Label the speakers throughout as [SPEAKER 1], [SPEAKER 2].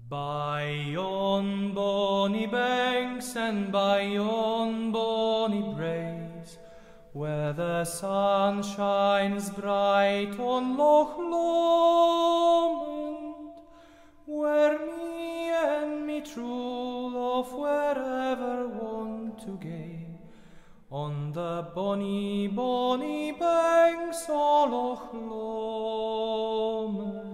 [SPEAKER 1] By yon bonny banks and by yon bonny braes, where the sun shines bright on Loch Lomond, where me and me true love were ever wont to gae, on the bonny, bonny banks o' Loch Lomond.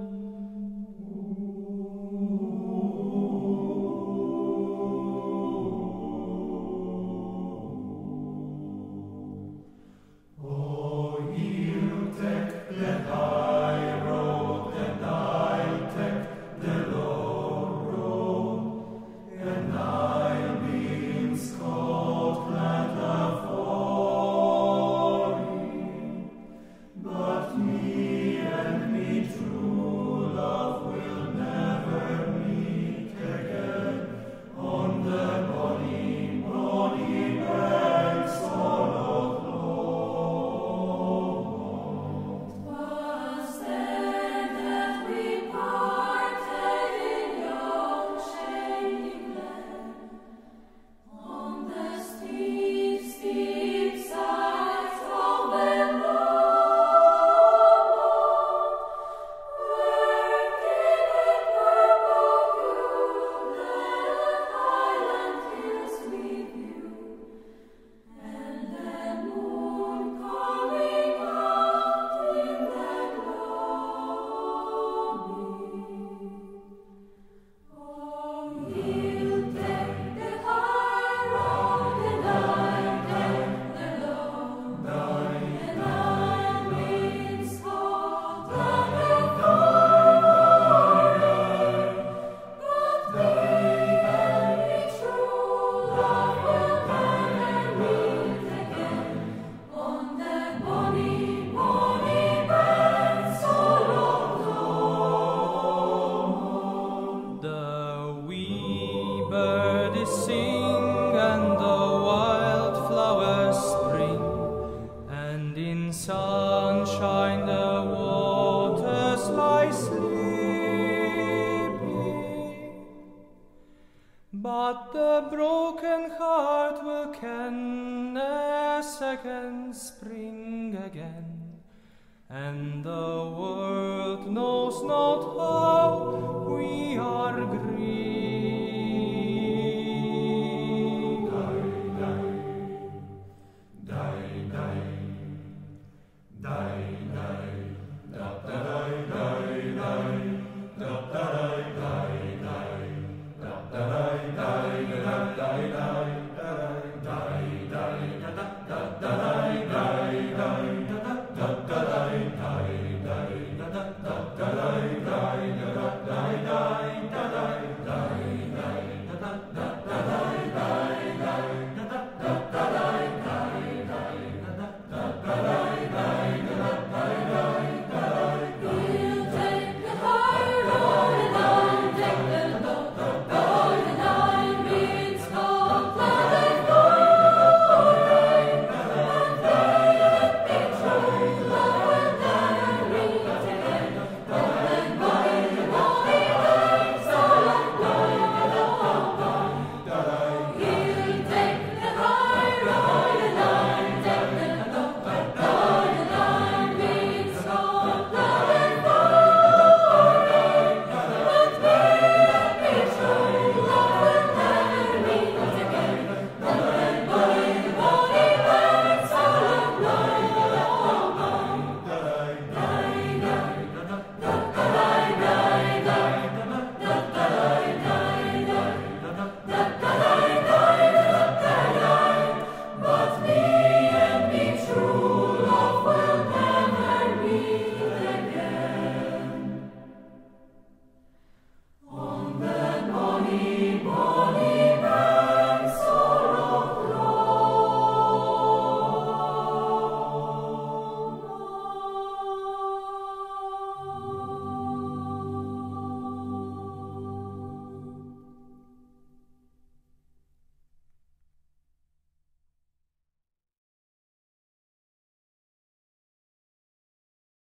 [SPEAKER 1] Sing and the wildflowers spring, and in sunshine the waters lie sleeping. But the broken heart will ken a second spring again, and the world knows not how